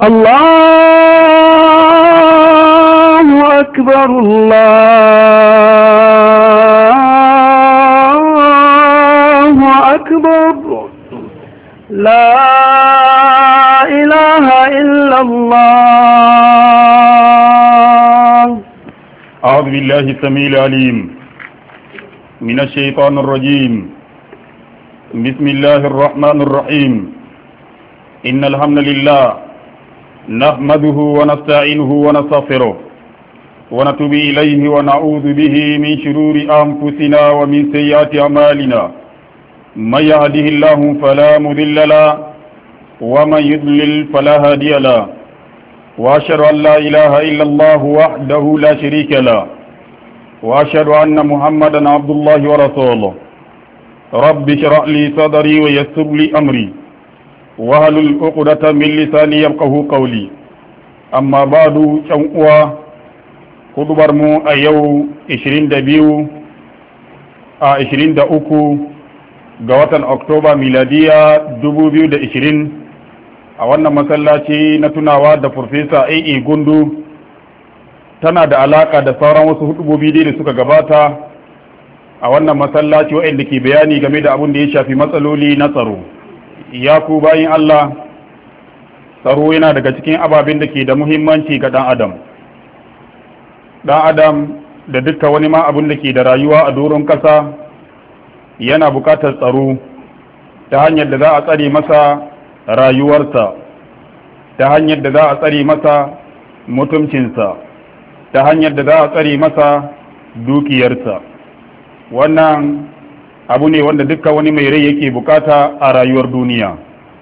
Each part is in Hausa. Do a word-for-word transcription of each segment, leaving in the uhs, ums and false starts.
الله أكبر الله أكبر لا إله إلا الله. أعوذ بالله السميع العليم من الشيطان الرجيم. بسم الله الرحمن الرحيم. إن الحمد لله نحمده ونستعينه ونستغفره ونتوب إليه ونعوذ به من شرور أنفسنا ومن سيئات أعمالنا. من يهده الله فلا مضل له ومن يضلل فلا هادي له، وأشهد أن لا إله إلا الله وحده لا شريك له، وأشهد أن محمدا عبد الله ورسوله. رب اشرح لي صدري ويسر لي أمري واحلل عقدة من لساني يفقهوا قولي. أما بعد شنقوا خطبر مو أيو عشرين دبيو عشرين دأوكو قوة أكتوبر ميلادية دبو بيو دا عشرين. أولنا مسلاتي نتناوا دا فرفيسا أي إي قندو tana da alaka da sauran wasu hutubobi da suka gabata a wannan masallaci waɗanda ke bayani game da abin da ya shafi matsaloli na tsaro. Ya ku bayin Allah, tsaro yana daga cikin ababen da ke da muhimmanci ga ɗan adam. Ɗan adam da dukka wani ma abin da ke da rayuwa a doron ƙasa yana buƙatar tsaro ta hanyar da za a tsare masa rayuwarsa, ta hanyar da za a tsare masa mutuncinsa, ta hanyar da za a tsare masa dukiyarsa. Wannan abu ne wanda dukkan wani mai rai yake bukata a rayuwar duniya.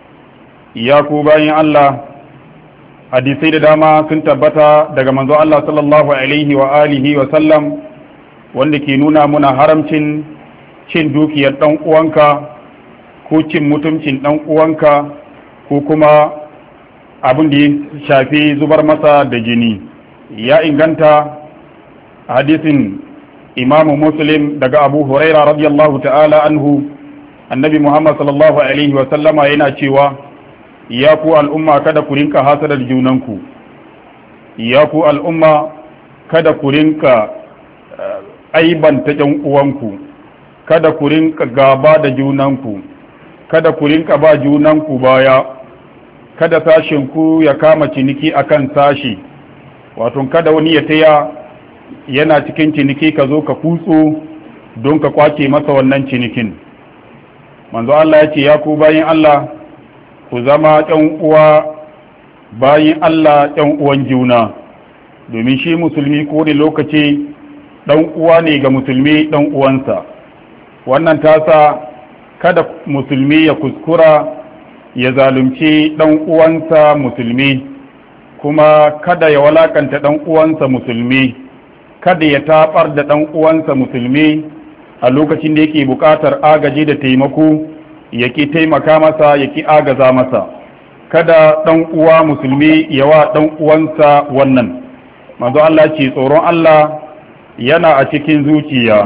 Ya ku bayan Allah, hadisai da dama sun tabbata daga manzo Allah sallallahu alaihi wa alihi wa sallam wanda ke nuna muna haramcin cin dukiyar dan uwanka ko cin mutuncin dan uwanka ko kuma abin da ya shafi zubar masa da jini. Ya inganta hadisin imamu muslim daga abu huraira radiyallahu ta'ala anhu, annabi muhammad sallallahu alaihi wa sallama yana cewa, ya ku al'umma kada ku rinka hasadar junanku, ya ku al'umma kada ku rinka aibanta ƴan uwanku, kada ku rinka gaba da junanku, kada ku rinka ba junanku baya, kada sashinku ya kama ciniki akan sashi, wato kada wani ya taya yana cikin ciniki ka zo ka kutso don ka kwace masa wannan cinikin. Manzo Allah ya ce, ya ku bayin Allah ku zama ɗan uwa, bayin Allah ɗan uwan juna, domin shi musulmi ko da lokaci ɗan uwa ne ga musulmi ɗan uwansa. Wannan tasa kada musulmi ya kuskura ya zalunci ɗan uwansa musulmi, kuma kada ya walakanta ɗan uwansa musulmi, kada ya taɓar da ɗan uwansa musulmi a lokacin da yake buƙatar agaji da taimako, yake taimaka masa, yake agaza masa. Kada ɗan uwa musulmi ya wa ɗan uwansa wannan. Manzo Allah ce tsoron Allah yana a cikin zuciya,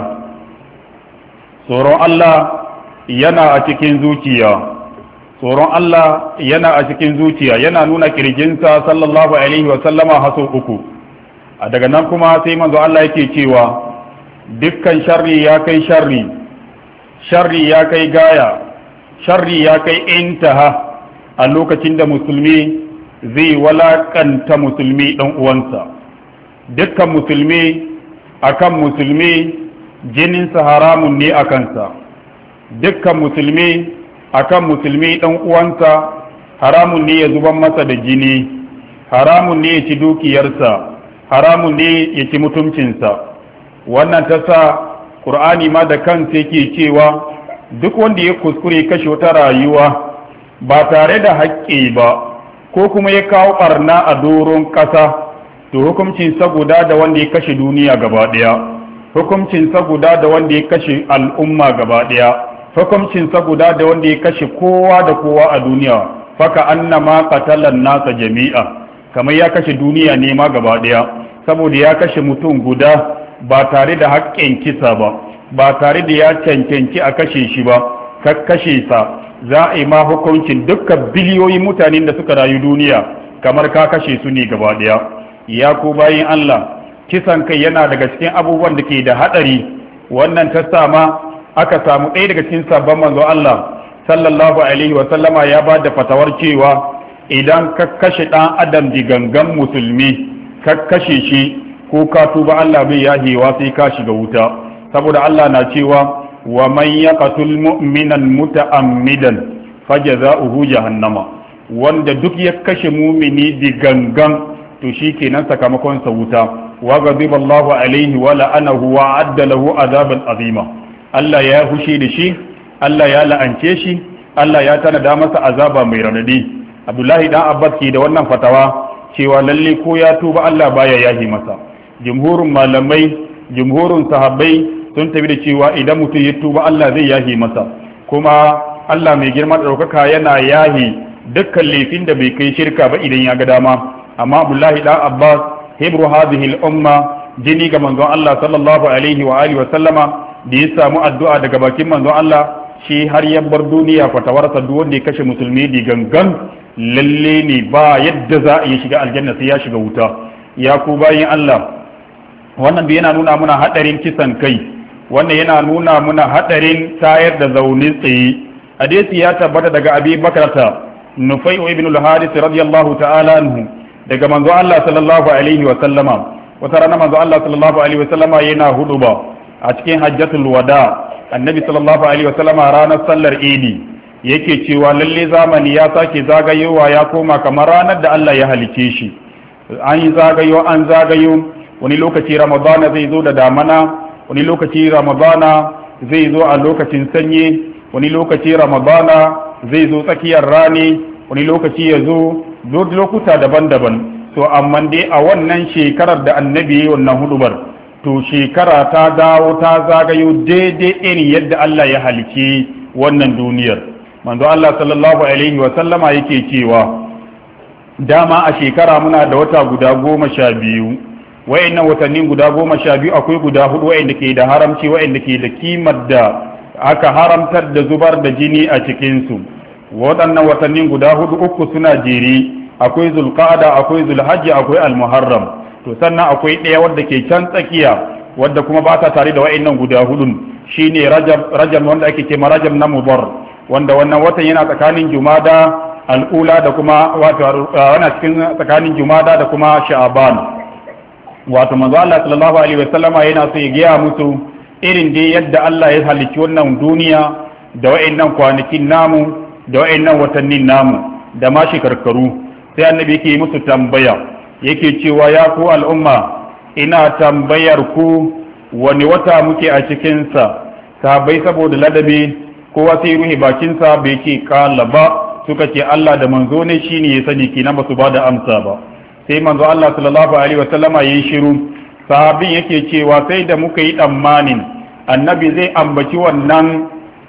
tsoron Allah yana a cikin zuciya, tsoron Allah yana a cikin zuciya, yana nuna kirjinsa sallallahu alaihi wa sallama haso uku. A daga nan kuma sai manzo Allah yake cewa dukkan sharri ya kai sharri, sharri ya kai gaya, sharri ya kai intaha a lokacin da musulmi zai walakanta musulmi dan uwansa. Dukkan musulmi akan musulmi jininsa haramun ne a kansa, dukkan musulmi akan musulmi dan uwansa haramun ne ya zuban masa da jini, haramun ne ya ci dukiyarsa, haramun ne ya ci mutuncinsa. Wannan ta sa Qur'ani ma da kansa yake cewa duk wanda ya kuskure kashe wata rayuwa ba tare da haƙƙi ba ko kuma ya kawo ɓarna a doron ƙasa, to hukuncinsa guda da wanda ya kashe duniya gaba ɗaya, hukuncinsa guda da wanda ya kashe al'umma gaba ɗaya, hukuncinsa guda da wanda ya kashe kowa da kowa a duniya. Faka annama qatalan nasa jami'a, kamar ya kashe duniya ne ma gaba ɗaya, saboda ya kashe mutum guda ba tare da haƙƙin kisa ba, ba tare da ya cancanci a kashe shi ba, ka kashe sa za a yi ma hukuncin dukkan biliyoyin mutanen da suka rayu duniya kamar ka kashe su ne gaba daya. Ya ku bayin Allah, kisan kai yana daga cikin abubuwan da ke da hadari. Wannan ta sama aka samu ɗaya daga cikin sabon manzo Allah sallallahu alaihi wa sallama ya ba da fatawar cewa idan ka kashe ɗan adam digangan musulmi ka kashe shi ko ka tuba Allah bai yahewa sai ka shiga wuta, saboda Allah na cewa wa man yaqtul mu'minan muta'ammidan fajaza'uhu jahannama, wanda duk ya kashe mumini digangan to shikenan sakamakon sa wuta. wa ghadiba Allahu alaihi wa la'anahu wa adda lahu azaban azima. Allah ya hushi da shi, Allah ya la'ance shi, Allah ya tanada masa azaba mai ranadi. Abdullahi dan Abbas ke da wannan fatawa cewa lalle ko ya tuba Allah baya yahi masa. Jumhurun malamai, jumhurun sahabbai sun tafi da cewa idan mutum ya tuba Allah zai yahi masa, kuma Allah mai girma da ɗaukaka yana yahi dukkan laifin da bai kai shirka ba idan ya ga dama. Amma Abdullahi dan Abbas hibru hadhihi al-umma, jini ga manzon Allah sallallahu alaihi wa alihi wa sallama, da ya samu addu'a daga bakin manzon Allah, shi har ya bar duniya fatawarsa duk wanda ya kashe musulmi di gangan lalle ne ba yadda za a yi shiga aljanna sai ya shiga wuta. Ya ku bayin Allah, wannan da yana nuna muna hadarin kisan kai, wannan yana nuna muna hadarin tayar da zaune tsaye. Hadisi ya tabbata daga Abi Bakrata Nufai ibn al-Harith radiyallahu ta'ala anhu, daga manzo Allah sallallahu alaihi wa sallama. Wata rana manzo Allah sallallahu alaihi wa sallama yana huduba a cikin hajjatul wada. Annabi sallallahu alaihi wa sallama ranar sallar Idi yake cewa lalle zamani ya sake zagayowa ya koma kamar ranar da Allah ya halice shi. An yi zagayo an zagayo, wani lokaci Ramadana zai zo da damana, wani lokaci Ramadana zai zo a lokacin sanyi, wani lokaci Ramadana zai zo tsakiyar rani, wani lokaci ya zo duk lokuta daban-daban. To amma dai a wannan shekarar da annabi wannan hudubar, to shekara ta dawo ta zagayo daidai irin yadda Allah ya halice wannan duniyar. Manzo Allah sallallahu alaihi wa sallama yake cewa dama a shekara muna da wata guda goma sha biyu, wayannan watannin guda goma sha biyu akwai guda hudu wayanda ke da haramci, wayanda ke da kimar da aka haramtar da zubar da jini a cikinsu. Waɗannan watannin guda hudu uku suna jere, akwai zulqa'ada, akwai zulhajji, akwai almuharram. To sannan akwai ɗaya wadda ke can tsakiya wadda kuma ba ta tare da wa'annan guda hudun, shine rajab, rajab wanda ake ce rajab na mubar, wanda wannan watan yana tsakanin jumada al'ula da kuma wato wana cikin tsakanin jumada da kuma sha'ban. Wato manzo Allah sallallahu alaihi wasallama yana so ya gaya musu irin dai yadda Allah ya halicci wannan duniya da wa'annan kwanakin namu da wa'annan watannin namu da ma shekarkaru. Sai annabi yake musu tambaya, yake cewa ya ku al'umma, ina tambayar ku wani wata muke a cikinsa. Sahabbai saboda ladabi kowa sai ruhi bakinsa bai ce kala ba, suka ce Allah da manzo ne shine ya sani, kina ba su ba da amsa ba. Sai manzo Allah sallallahu alaihi wa sallama yayi shiru. Sahabin yake cewa sai da muka yi tsammanin annabi zai ambaci wannan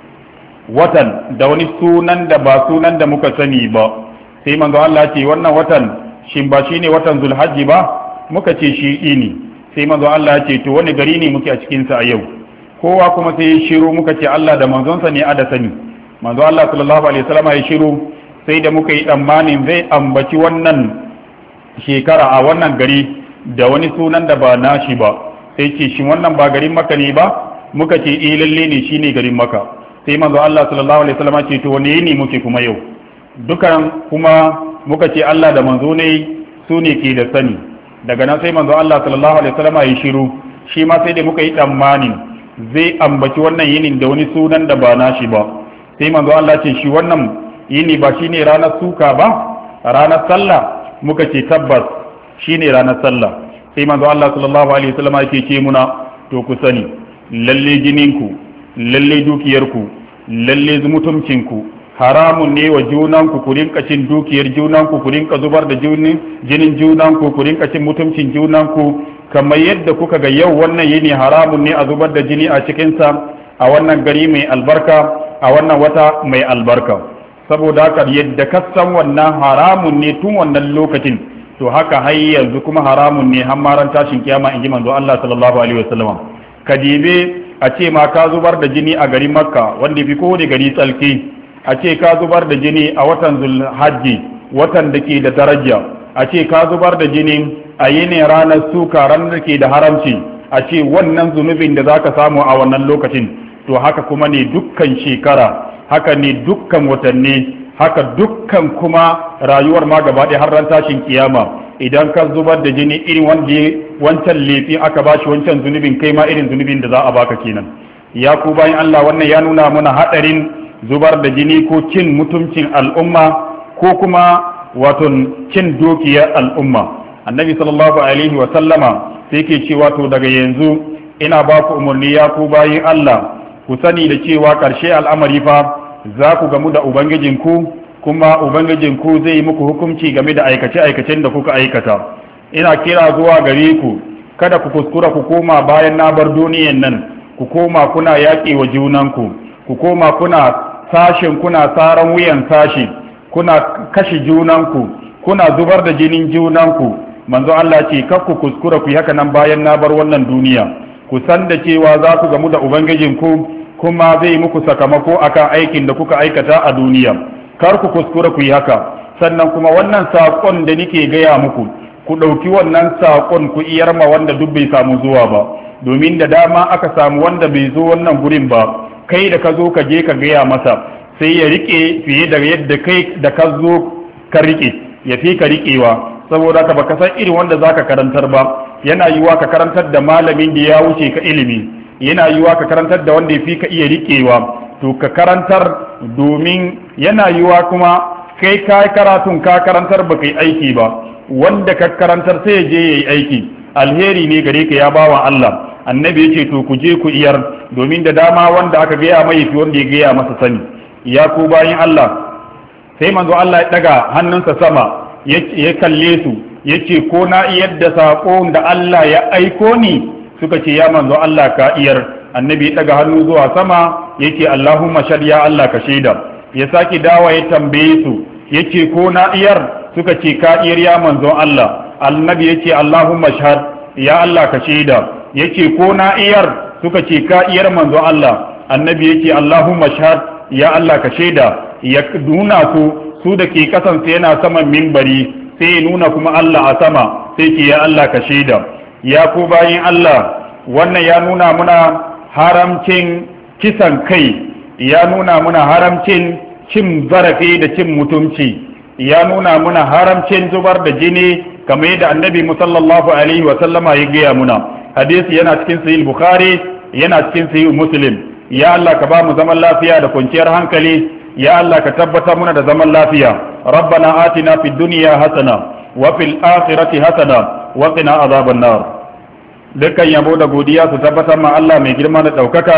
watan da wani sunan da ba sunan da muka sani ba. Sai manzo Allah ce wannan watan shin ba shine watan Zulhajji ba? Muka ce shi ne. Sai manzo Allah ce to wani gari ne muke a cikin sa a yau? Kowa kuma sai ya shiru, muka ce Allah da manzonsa ne a da sani. Manzo Allah sallallahu alaihi wasallam ya shiru, sai da muka yi tsammanin zai ambaci wannan shekara a wannan gari da wani sunan da ba nashi ba. Sai ce shin wannan ba garin Makka ne ba? Muka ce eh lalle ne shine garin Makka. Sai manzo Allah sallallahu alaihi wasallam ce to wani ne muke kuma yau? Dukan kuma muka ce Allah da manzo ne su ne ke da sani. Daga nan sai manzo Allah sallallahu alaihi wasallam ya shiru, shi ma sai da muka yi tsammanin zai ambaci wannan yinin da wani sunan da ba nashi ba. Sai manzo Allah ce shi wannan yini ba shine ranar suka ba, ranar sallah? Muka ce tabbas shine ranar sallah. Sai manzo Allah sallallahu alaihi wasallam yake ce muna to ku sani lalle jininku, lalle dukiyarku, lalle mutumcinku haramun ne wa junanku, ku rinka cin dukiyar junanku, ku rinka zubar da jinin junanku, ku rinka cin mutumcin junanku, kamar yadda kuka ga yau wannan yini haramun ne a zubar da jini a cikinsa a wannan gari mai albarka, a wannan wata mai albarka. Saboda haka yadda ka san wannan haramun ne tun wannan lokacin, to haka har yanzu kuma haramun ne har maran tashin kiyama, in ji manzo Allah sallallahu alaihi wasallam. Ka dibe a ce ma ka zubar da jini a garin Makka wanda fi kowane gari tsalki, a ce ka zubar da jini a watan Zulhajji, watan da ke da daraja, a ce ka zubar da jini a yi ne ranar suka ranar da ke da haramci a ce wannan zunubin da za ka samu a wannan lokacin to haka kuma ne dukkan shekara haka ne dukkan watanni haka dukkan kuma rayuwar ma gaba ɗaya har ran tashin kiyama idan ka zubar da jini irin wanda wancan lefi aka bashi wancan zunubin kai ma irin zunubin da za a baka kenan ya ku bayan Allah wannan ya nuna mana hadarin zubar da jini ko cin mutuncin al'umma ko kuma wato cin dukiyar al'umma annabi sallallahu alaihi wa sallama sai ke cewa to daga yanzu ina ba ku umarni ya ku bayin Allah ku sani da cewa ƙarshe al'amari fa za ku gamu da ubangijinku kuma ubangijinku zai yi muku hukunci game da aikace-aikacen da kuka aikata ina kira zuwa gare ku kada ku kuskura ku koma bayan na bar duniyan nan ku koma kuna yaƙi wa junanku ku koma kuna sashen kuna saran wuyan sashi kuna kashe junanku kuna zubar da jinin junanku manzo Allah ce kar ku kuskura ku yi haka nan bayan na bar wannan duniya ku san da cewa za ku gamu da ubangijinku kuma zai muku sakamako akan aikin da kuka aikata a duniya kar ku kuskura ku yi haka sannan kuma wannan saƙon da nake gaya muku ku ɗauki wannan saƙon ku iyar ma wanda duk bai samu zuwa ba domin da dama aka samu wanda bai zo wannan gurin ba kai da ka zo ka je ka gaya masa sai ya rike fiye da yadda kai da ka zo ka rike ya fi ka rikewa saboda ka baka san irin wanda zaka karantar ba yana yiwa ka karantar da malamin da ya wuce ka ilimi yana yiwa ka karantar da wanda ya fi ka iya rikewa to ka karantar domin yana yiwa kuma kai ka karatun ka karantar ba kai aiki ba wanda ka karantar sai ya je yayi aiki alheri ne gare ka ya bawa Allah annabi yace to ku je ku iyar domin da dama wanda aka gaya mai fi wanda ya gaya masa sani ya ku bayin Allah sai manzo Allah ya daga hannunsa sama ya kalle su yace ko na iyar da sako da Allah ya aiko ni suka ce ya manzo Allah ka iyar annabi ya daga hannu zuwa sama yake Allahumma shad ya Allah ka shaida ya saki dawa ya tambaye su yace ko na iyar suka ce ka iyar ya manzo Allah annabi yace Allahumma shad ya Allah ka shaida yace ko na iyar suka ce ka iyar manzo Allah annabi yace Allahumma shad ya Allah ka shaida ya nuna su su da ke kasansa yana saman minbari sai ya nuna kuma Allah a sama sai ke ya Allah ka shaida ya ku bayin Allah wannan ya nuna muna haramcin kisan kai ya nuna muna haramcin cin zarafi da cin mutunci ya nuna muna haramcin zubar da jini kamar yadda annabi musallallahu alaihi wa sallama ya gaya muna hadisi yana cikin sahih bukhari yana cikin sahih muslim ya Allah ka ba mu zaman lafiya da kwanciyar hankali ya Allah ka tabbatar muna da zaman lafiya rabbana atina fid dunya hasana wa fil akhirati hasana wa qina azaban nar dukkan yabo da godiya su tabbatar ma Allah mai girma da daukaka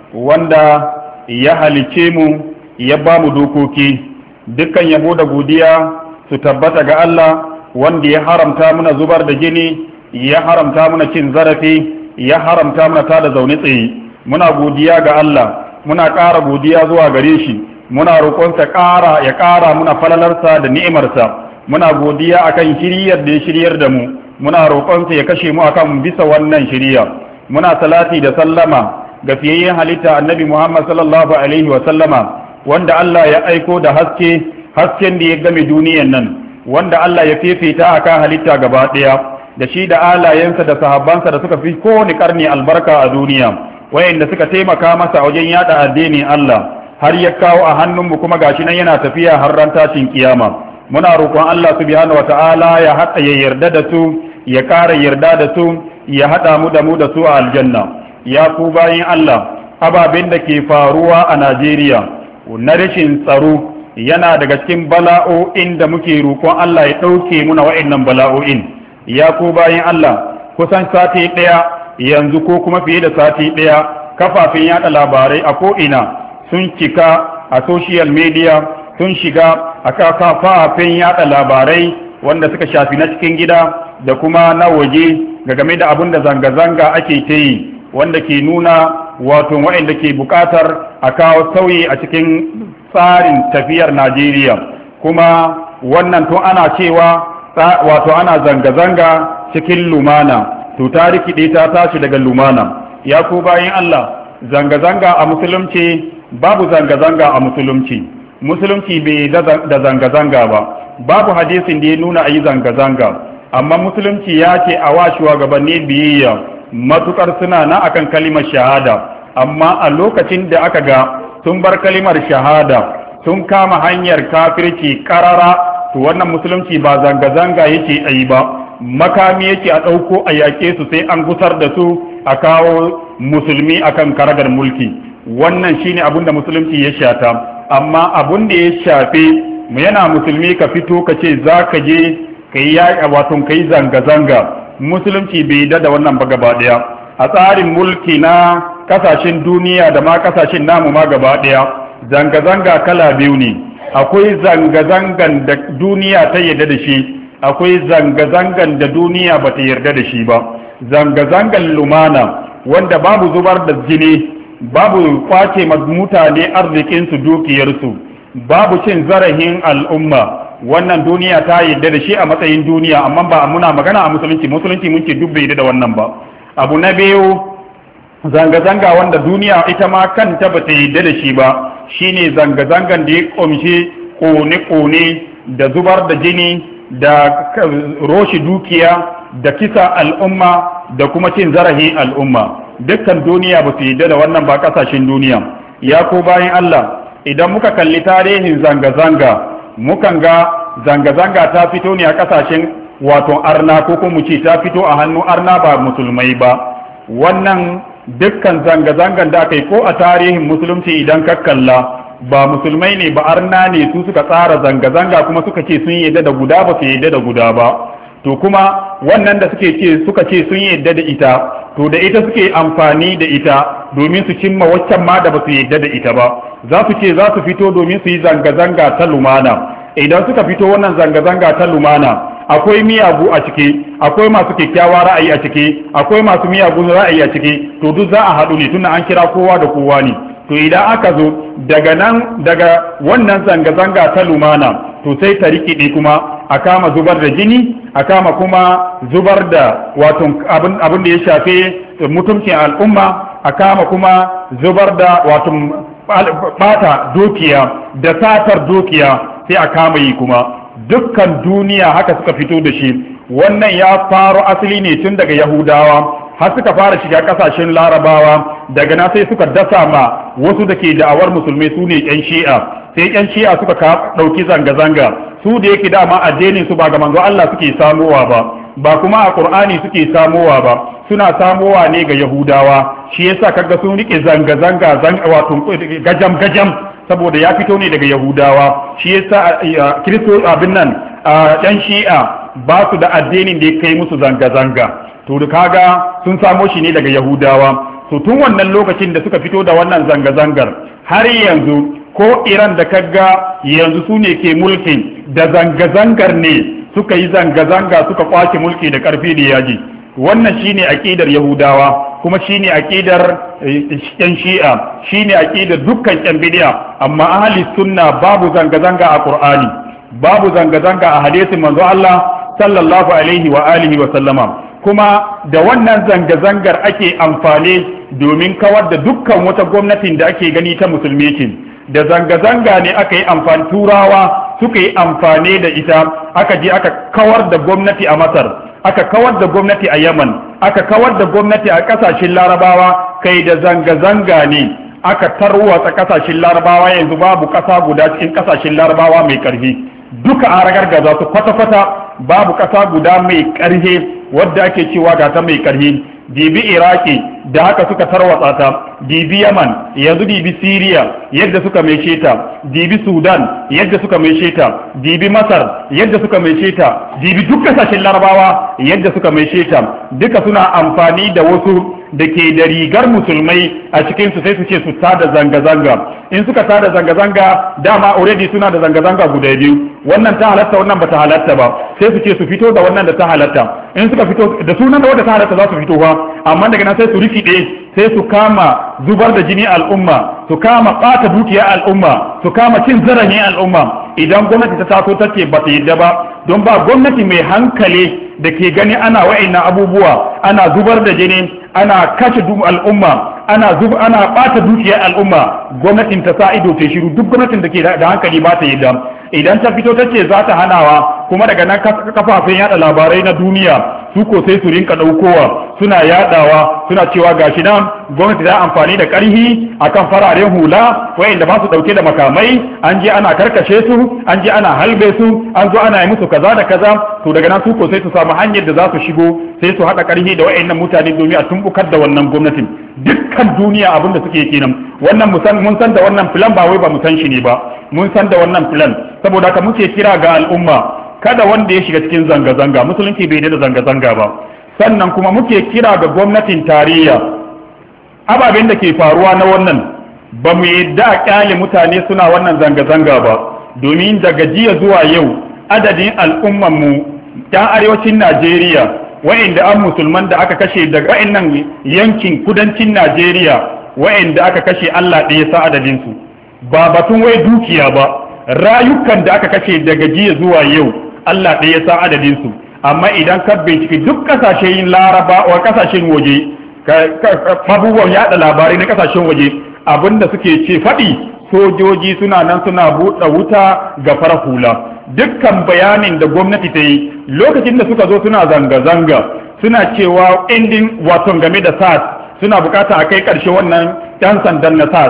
wanda ya halice mu ya ba mu dokoki dukkan yabo da godiya su tabbata ga Allah wanda ya haramta muna zubar da jini ya haramta muna cin zarafi ya haramta muna tada zaune tsaye muna godiya ga Allah muna ƙara godiya zuwa gare shi muna roƙonsa ƙara ya ƙara muna falalarsa da ni'imarsa muna godiya akan shiryar da ya shiryar da mu muna roƙonsa ya kashe mu akan bisa wannan shiriya muna salati da sallama ga fiyayyen halitta annabi Muhammad sallallahu alaihi wa sallama wanda Allah ya aiko da haske hasken da ya game duniyan nan wanda Allah ya fifita akan halitta gaba ɗaya da shi da alayensa da sahabbansa da suka fi kowane karni albarka a duniya wayanda suka taimaka masa wajen yada addinin Allah har ya kawo a hannunmu kuma gashi nan yana tafiya har ran tashin kiyama muna roƙon Allah subhanahu wataala ya haɗa ya yarda da su ya ƙara yarda da su ya haɗa mu da mu da su a aljanna ya ku bayin Allah ababen da ke faruwa a Najeriya na rashin tsaro yana daga cikin bala'o'in da muke roƙon Allah ya ɗauke muna wa'annan bala'o'in ya ku bayin Allah kusan sati ɗaya yanzu ko kuma fiye da sati ɗaya kafafen yada labarai a ko'ina sun cika a social media sun shiga a kafafen yada labarai wanda suka shafi na cikin gida da kuma na waje ga game da abin da zanga-zanga ake ta yi wanda ke nuna wato waɗanda ke buƙatar a kawo sauyi a cikin tsarin tafiyar Najeriya kuma wannan tun ana cewa wato ana zanga-zanga cikin lumana to ta rikide ta tashi daga lumana ya ku bayin Allah zanga-zanga a musulunci babu zanga-zanga a musulunci musulunci bai da zanga-zanga ba, babu hadisin da ya nuna a yi zanga-zanga, amma musulunci ya ce a wa shugabanni biyayya matukar suna na akan kalimar shahada. Amma a lokacin da aka ga sun bar kalimar shahada sun kama hanyar kafirci karara, to wannan musulunci ba zanga-zanga yake a yi ba, makami yake a ɗauko a yaƙe su sai an gusar da su a kawo musulmi akan karagar mulki. Wannan shine abin da musulunci ya shata. Amma abin da ya shafe mu yana musulmi ka fito ka ce za ka je ka yi wato ka yi zanga-zanga, musulunci bai da wannan ba gaba ɗaya. A tsarin mulki na kasashen duniya da ma kasashen namu ma gaba ɗaya, zanga-zanga kala biyu ne. Akwai zanga-zangan da duniya ta yarda da shi, akwai zanga-zangan da duniya ba ta yarda da shi ba. Zanga-zangan lumana wanda babu zubar da jini, babu kwace mutane arzikinsu dukiyarsu, babu cin zarafin al'umma, wannan duniya ta yarda da shi a matsayin duniya, amma ba muna magana a musulunci. Musulunci mun ce duk bai da wannan ba. Abu na biyu, zanga-zanga wanda duniya ita ma kanta ba ta yarda da shi ba, shine zanga-zangan da ya ƙunshi ƙone-ƙone da zubar da jini da roshi dukiya da kisa al'umma da kuma cin zarafin al'umma. Dukkan duniya ba su yarda da wannan ba, ƙasashen duniya. Ya ko bayan Allah, idan muka kalli tarihin zanga-zanga mukan ga zanga-zanga ta fito ne a ƙasashen wato arna, ko kuma ce ta fito a hannun arna ba musulmai ba. Wannan dukkan zanga-zangan da aka yi ko a tarihin musulunci idan ka kalla, ba musulmai ne ba, arna ne su suka tsara zanga-zanga kuma suka ce sun yadda da guda ba su yadda da guda ba. To kuma wannan da suke ce suka ce sun yadda da ita, to da ita suke amfani da ita domin su cimma waccan ma da ba su yadda da ita ba. Za su ce za su fito domin su yi zanga-zanga ta lumana. Idan suka fito wannan zanga-zanga ta lumana, akwai miyagu a ciki, akwai masu kyakkyawa ra'ayi a ciki, akwai masu miyagun ra'ayi a ciki, to duk za a haɗu ne tunda an kira kowa da kowa ne. To idan aka zo daga nan daga wannan zanga-zanga ta lumana, to sai ta rikide kuma a kama zubar da jini, a kama kuma zubar da wato abin da ya shafe mutuncin al'umma, a kama kuma zubar da wato bata dukiya da satar dukiya sai a kama yi kuma. Dukkan duniya haka suka fito da shi. Wannan ya faro asali ne tun daga Yahudawa har suka fara shiga kasashen Larabawa, daga na sai suka dasa ma wasu da ke da'awar musulmai su ne ƴan Shi'a, sai ƴan Shi'a suka ɗauki zanga-zanga. Su da yake dama addinin su ba ga manzo Allah suke samowa ba, ba kuma a Qur'ani suke samowa ba, suna samowa ne ga Yahudawa. Shi yasa kaga sun rike zanga-zanga wato gajam-gajam, saboda ya fito ne daga Yahudawa. Shi yasa Kiristo abin nan ɗan Shi'a ba su da addinin da ya kai musu zanga-zanga. To da kaga sun samo shi ne daga Yahudawa. To tun wannan lokacin da suka fito da wannan zanga-zangar har yanzu, ko Iran da kaga yanzu su ne ke mulkin, da zanga-zangar ne suka yi zanga-zanga suka kwace mulki da karfi da yaji. Wannan shine aqidar Yahudawa, kuma shine aqidar yan Shi'a, shine aqidar dukkan yan bid'a. Amma ahli sunna babu zanga-zanga a Qur'ani, babu zanga-zanga a hadisin manzo Allah sallallahu alaihi wa alihi wa sallama. Kuma da wannan zanga-zangar ake amfani domin kawar da dukkan wata gwamnatin da ake gani ta musulmi ce. Da zanga-zanga ne aka yi amfani, turawa suka yi amfani da ita, aka je aka kawar da gwamnati a Masar, aka kawar da gwamnati a Yaman, aka kawar da gwamnati a kasashen Larabawa. Kai da zanga-zanga ne aka tarwatsa kasashen Larabawa, yanzu babu kasa guda cikin kasashen Larabawa mai karfi, duka an ragargaza su kwata-kwata. Babu kasa guda mai karfi wadda ake cewa ga ta mai karhi. Dibi Iraki da haka suka tarwatsa ta, dibi Yaman, yanzu dibi Siriya yadda suka maishe ta, dibi Sudan yadda suka maishe ta, dibi Masar yadda suka maishe ta, dibi duk kasashen Larabawa yadda suka maishe ta. Duka suna amfani da wasu da ke da rigar musulmai a cikin su sai su ce su tada zanga-zanga. In suka tada zanga-zanga, dama already suna da zanga-zanga guda biyu, wannan ta halatta wannan bata halatta ba, sai su ce su fito da wannan da ta halatta. In suka fito da sunan da wanda ta halatta za su fito ba, amma daga nan sai su rikide, sai su kama zubar da jini al'umma, su kama ɓata dukiya al'umma, su kama cin zarafin al'umma. Idan gwamnati ta taso take ba ta yadda ba, don ba gwamnati mai hankali da ke gani ana wa'annan abubuwa, ana zubar da jini, ana kashe al'umma, ana zub ana bata dukiyar al'umma gwamnatin ta sa ido ta shiru. Duk gwamnatin da ke da hankali ba ta yi da idan ta fito ta ce za ta hanawa, kuma daga nan kafafen yada labarai na duniya su ko sai su rinka daukowa suna yadawa suna cewa gashi nan gwamnati ta amfani da karhi akan fararen hula wayanda ba su dauke da makamai, an je ana karkashe su, an je ana halbe su, an zo ana yi musu kaza da kaza. To daga nan su ko sai su samu hanyar da za su shigo sai su hada karhi da wayannan mutane domin a tumbukar da wannan gwamnatin. Dukkan duniya abin da suke kenan. Wannan mun san da wannan filan ba wai ba mu san shi ne ba, mun san da wannan filan. Saboda haka muke kira ga al'umma kada wanda ya shiga cikin zanga-zanga, musulunci bai da zanga-zanga ba. Sannan kuma muke kira ga gwamnatin tarayya ababen da ke faruwa na wannan ba mu yadda a kyale mutane suna wannan zanga-zanga ba, domin daga jiya zuwa yau adadin al'ummanmu ta arewacin Najeriya wa'inda an musulman da aka kashe daga wa'innan yankin kudancin Najeriya wa'inda aka kashe Allah ɗaya sa adadinsu, ba batun wai dukiya ba, rayukan da aka kashe daga jiya zuwa yau Allah ɗaya sa adadinsu. Amma idan ka binciki duk kasashen laraba wa kasashen waje abubuwan yada labarai na kasashen waje abinda suke ce faɗi sojoji suna nan suna buɗe wuta ga farar hula. Dukkan bayanin da gwamnati ta yi lokacin da suka zo suna zanga-zanga suna cewa indin waton game da SARS suna bukata a kai ƙarshe wannan yan sandan na SARS.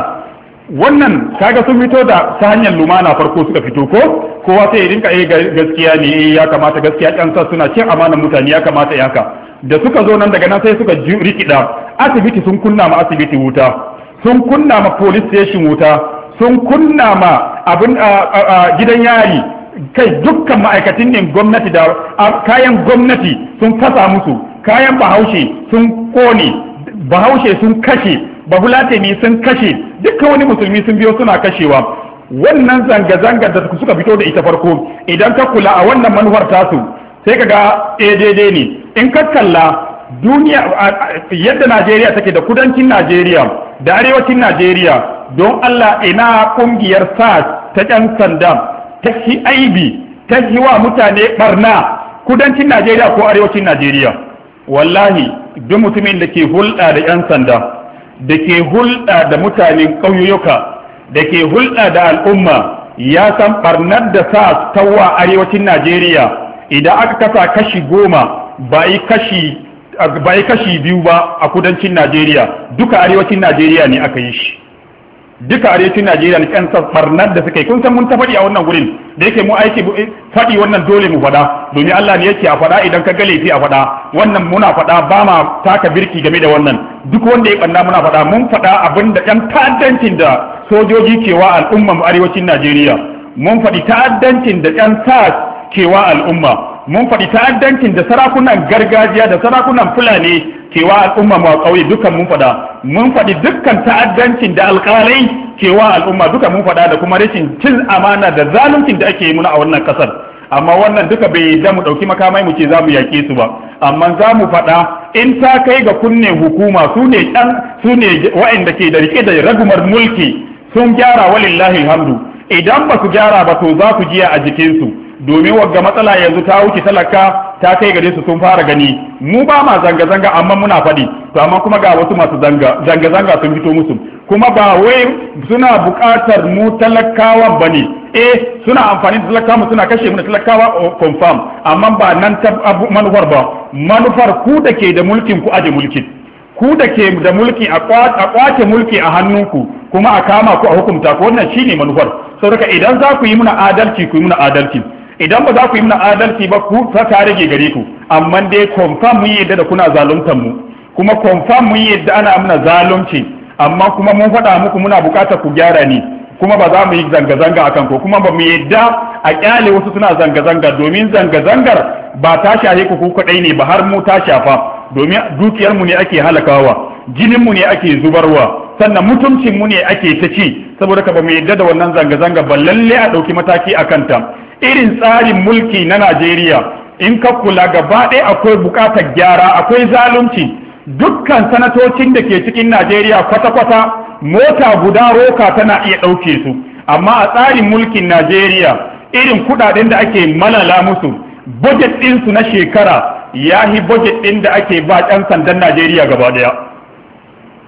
Wannan kaga sun fito da ta hanyar lumana farko suka fito ko kowa sai ya rinka eh gaskiya ne eh ya kamata gaskiya yan sa suna cin amanar mutane ya kamata yaka. Da suka zo nan daga nan sai suka rikida asibiti sun kunna ma asibiti wuta, sun kunna ma police station wuta, sun kunna ma abin gidan yari, kai dukkan ma'aikatan ne gwamnati da kayan gwamnati sun fasa musu, kayan bahaushe sun kone, bahaushe sun kashe, bafulatani sun kashe, dukkan wani musulmi sun biyo suna kashewa. Wannan zanga-zangar da suka fito da ita farko idan ka kula a wannan manufar tasu sai ka ga daidai ne. In ka kalla duniya yadda Najeriya take da kudancin Najeriya da arewacin Najeriya, don Allah ina kungiyar SARS ta ƴan sanda ta shi aibi ta yi wa mutane barna kudancin Najeriya ko arewacin Najeriya. Wallahi duk mutumin da ke hulɗa da ƴan sanda, da ke hulɗa da mutanen ƙauyuka, da ke hulɗa da al'umma ya san barnar da SARS ta wa arewacin Najeriya. Idan aka kasa kashi goma ba yi kashi ba yi kashi biyu ba a kudancin Najeriya, duka arewacin Najeriya ne aka yi shi. Duka arewacin Najeriya ne kan barnar da suka yi. Kun san mun ta faɗi a wannan gurin da yake mu aiki faɗi wannan dole mu faɗa domin Allah ne yake a faɗa idan ka ga laifi a faɗa. Wannan muna faɗa ba ma taka birki game da wannan. Duk wanda ya ɓanna muna faɗa mun faɗa abin da ɗan ta'addancin da sojoji kewa al'umman arewacin Najeriya. Mun faɗi ta'addancin da ɗan SARS kewa al'umma. Mun faɗi ta'addancin da sarakunan gargajiya da sarakunan Fulani kewa al'umma mu a ƙauye dukan mun faɗa. Mun faɗi dukkan ta'addancin da alƙalai kewa al'umma duka mun faɗa da kuma rashin cin amana da zaluncin da ake yi muna a wannan ƙasar. Amma wannan duka bai da mu ɗauki makamai mu ce za mu yaƙe su ba. Amma za mu faɗa in ta kai ga kunne hukuma su ne ɗan su ne waɗanda ke da rike da ragumar mulki sun gyara walillahi alhamdu. Idan ba su gyara ba to za su jiya a jikinsu. Domin wagga matsala yanzu ta wuce talaka ta kai gare su sun fara gani. Mu ba ma zanga-zanga amma muna faɗi, to amma kuma ga wasu masu zanga zanga-zanga sun fito musu, kuma ba wai suna buƙatar mu talakawan ba ne. Eh suna amfani da talakawa suna kashe mu da talakawa confirm, amma ba nan ta manufar ba. Manufar ku da ke da mulkin ku aje mulkin, ku da ke da mulki a kwace mulki a hannunku kuma a kama ku a hukunta ku, wannan shine manufar. Saboda idan za ku yi muna adalci ku yi muna adalci, idan ba za ku yi muna adalci ba ku ta rage gare ku. Amma dai confirm mun yadda da kuna zaluntar mu, kuma confirm mun yadda ana muna zalunci, amma kuma mun faɗa muku muna buƙatar ku gyara ni, kuma ba za mu yi zanga-zanga akan ko kuma ba mu yadda a kyale wasu suna zanga-zanga, domin zanga-zangar ba ta shahe ku ku kaɗai ne ba har mu ta shafa, domin dukiyar mu ne ake halakawa, jinin mu ne ake zubarwa, sannan mutuncin mu ne ake ta ci. Saboda ka ba mu yadda da wannan zanga-zanga ba, lalle a ɗauki mataki a kanta. Irin tsarin mulki na Najeriya in ka kula gaba ɗaya akwai buƙatar gyara, akwai zalunci. Dukkan sanatocin da ke cikin Najeriya kwata-kwata mota guda roka tana iya ɗauke su, amma a tsarin mulkin Najeriya irin kuɗaɗen da ake malala musu, budget ɗinsu na shekara ya yi budget ɗin da ake ba ɗan sandan Najeriya gaba ɗaya.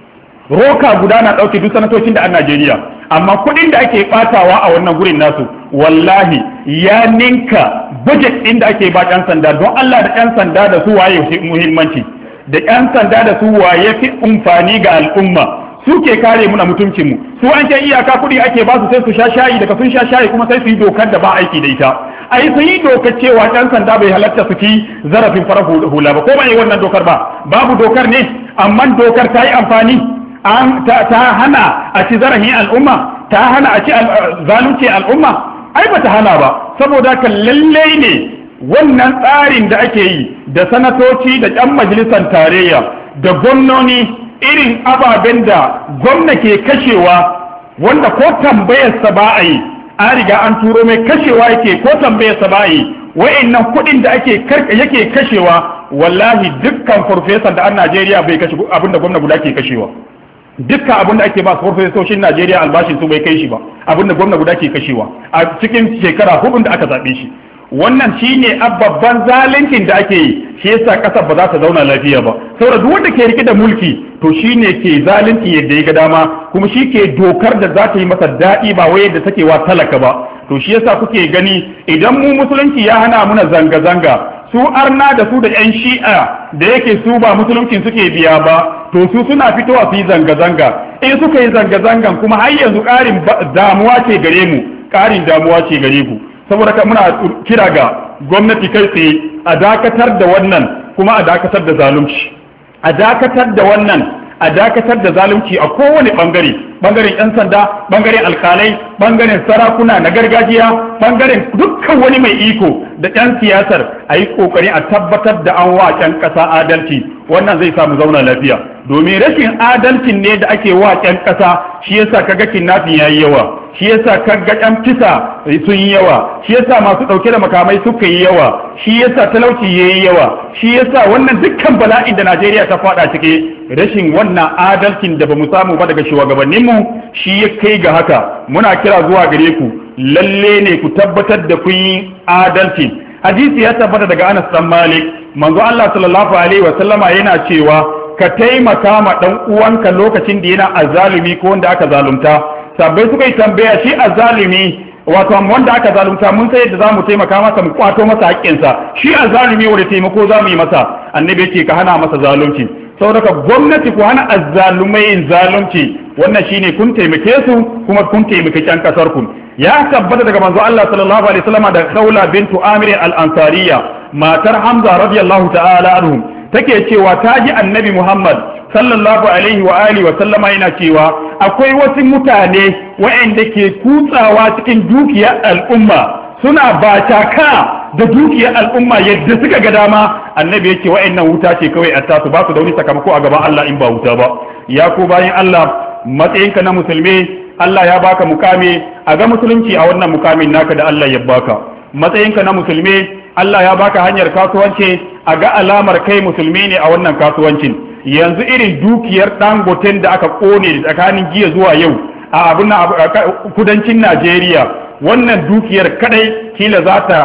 roka guda na ɗauke duk sanatocin da a Najeriya, amma kuɗin da ake ɓatawa a wannan gurin nasu wallahi ya ninka budget ɗin da ake ba ƴan sanda. Don Allah da ƴan sanda da su waye muhimmanci, da ƴan sanda da su waye fi amfani ga al'umma, su ke kare muna mutuncin mu. Su an ke iyaka kuɗi ake ba su sai su sha shayi, daga sun sha shayi kuma sai su yi dokar da ba aiki da ita. ai sun yi dokar cewa ƴan sanda bai halatta su ci zarafin farar hula ba, ko ba yi wannan dokar ba? Babu dokar ne, amma dokar ta yi amfani, an ta hana a ci zarafin al'umma, ta hana a ci zalunci al'umma, ai ba ta hana ba. Saboda kan lallai ne wannan tsarin da ake yi da sanatoci da ƴan majalisar tarayya da gwamnoni, irin ababen da gwamna ke kashewa wanda ko tambayarsa ba a yi, an riga an turo mai kashewa yake ko tambayarsa ba a yi, wa'annan kuɗin da ake yake kashewa wallahi dukkan farfesan da an Najeriya bai kashe abinda gwamna guda ke kashewa. Dukkan abin da ake ba su farfesoshin Najeriya albashin su bai kai shi ba, abinda gwamna guda ke kashewa a cikin shekara hudun da aka zaɓe shi. Wannan shine babban zaluncin da ake yi, shi yasa kasar ba za ta zauna lafiya ba. Saboda duk wanda ke rike da mulki to shine ke zalunci yadda ya ga dama, kuma shi ke dokar da za ta yi masa daɗi ba wai yadda take wa talaka ba. To shi yasa kuke gani idan mu musulunci ya hana muna zanga-zanga, su arna da su da yan shi'a da yake su ba musuluncin suke biya ba, to su suna fitowa su yi zanga-zanga. In suka yi zanga-zangan kuma har yanzu ƙarin damuwa ce gare mu, ƙarin damuwa ce gare ku. Saboda ka muna kira ga gwamnati kai tsaye a dakatar da wannan, kuma a dakatar da zalunci, a dakatar da wannan, a dakatar da zalunci a kowane bangare, bangaren yan sanda, bangaren alkalai, bangaren sarakuna na gargajiya, bangaren dukkan wani mai iko da yan siyasar, a yi kokari a tabbatar da an wa yan kasa adalci. Wannan zai samu zauna lafiya, domin rashin adalcin ne da ake wa yan kasa shi yasa kaga kidnapping yayi yawa, shi yasa kaga yan kisa sun yi yawa, shi yasa masu dauke da makamai suka yi yawa, shi yasa talauci yayi yawa, shi yasa wannan dukkan bala'in da Najeriya ta fada cike rashin wannan adalcin da bamu samu ba daga shugabannin mu shi ya kai ga haka. Muna kira zuwa gare ku, lalle ne ku tabbatar da kun yi adalci. Hadisi ya tabbata daga Anas dan Malik, manzo Allah sallallahu alaihi wa sallama yana cewa ka taimaka ma dan uwanka lokacin da yana azalumi ko wanda aka zalunta. Sabbai suka yi tambaya, shi azalumi wato wanda aka zalunta mun sai yadda zamu taimaka masa mu kwato masa haƙƙinsa, shi azalumi wanda taimako zamu yi masa? Annabi yake ka hana masa zalunci. Saboda gwamnati ku hana azzalumai yin zalunci, wannan shine kun taimake su kuma kun taimake ƴan kasar ku. Ya tabbata daga manzo Allah sallallahu alaihi wasallam da Khawla bintu Amir al-Ansariya, matar Hamza radiyallahu ta'ala anhu, take cewa ta ji Annabi Muhammad sallallahu alaihi wa alihi wa sallama yana cewa akwai wasu mutane waɗanda ke kutsawa cikin dukiyar al'umma, suna bataka da dukiyar al'umma yadda suka ga dama. Annabi yake wa'annan wuta ce kawai a tasu, ba su da wani sakamako a gaban Allah in ba wuta ba. Ya ku bayin Allah, matsayinka na musulmi, Allah ya baka mukami, a ga musulunci a wannan mukamin naka da Allah ya baka. Matsayinka na musulmi, Allah ya baka hanyar kasuwanci, a ga alamar kai musulmi ne a wannan kasuwancin. Yanzu irin dukiyar Dangoten da aka kone tsakanin jiya zuwa yau a abin kudancin Najeriya, wannan dukiyar kadai kila za ta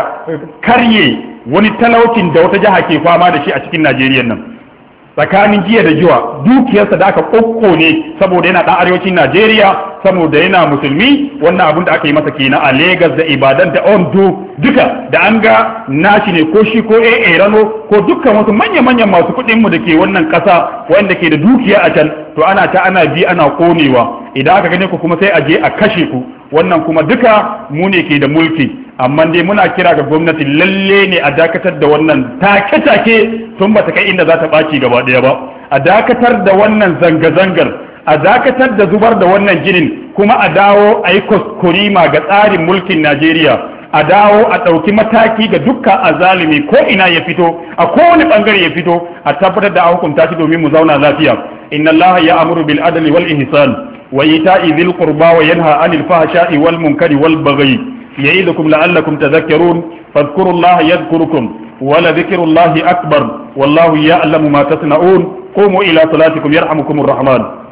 karye wani talaucin da wata jiha ke fama da shi a cikin Najeriya nan. Tsakanin jiya da jiwa dukiyarsa da aka kokkone saboda yana dan arewacin Najeriya, saboda yana musulmi, wannan abin da aka yi masa kenan a Lagos da Ibadan da Ondo duka, da an ga nashi ne ko shi ko A Rano ko dukkan wasu manya-manyan masu kuɗin mu da ke wannan ƙasa wanda ke da dukiya a can, to ana ta ana bi ana konewa. Idan aka gane ku kuma sai a je a kashe ku. Wannan kuma duka mu ne ke da mulki, amma dai muna kira ga gwamnati lalle ne a dakatar da wannan take-take tun ba ta kai inda za ta ɓaci gaba ɗaya ba, a dakatar da wannan zanga-zangar, a dakatar da zubar da wannan jinin, kuma a dawo a yi kuskurima ga tsarin mulkin Najeriya, a dawo a ɗauki mataki ga dukkan azalimi ko ina ya fito, a kowane ɓangare ya fito, a tabbatar da a hukunta shi domin mu zauna lafiya. Inna Allah ya amuru bil adli wal ihsan wa ita'i dhil qurba wa yanha 'anil fahsha'i wal munkari wal baghi ya'idukum la'allakum tadhakkarun fadhkurullaha yadhkurukum wa la dhikrullahi akbar wallahu ya'lamu ma tasna'un qumu ila salatikum yarhamukumur rahman.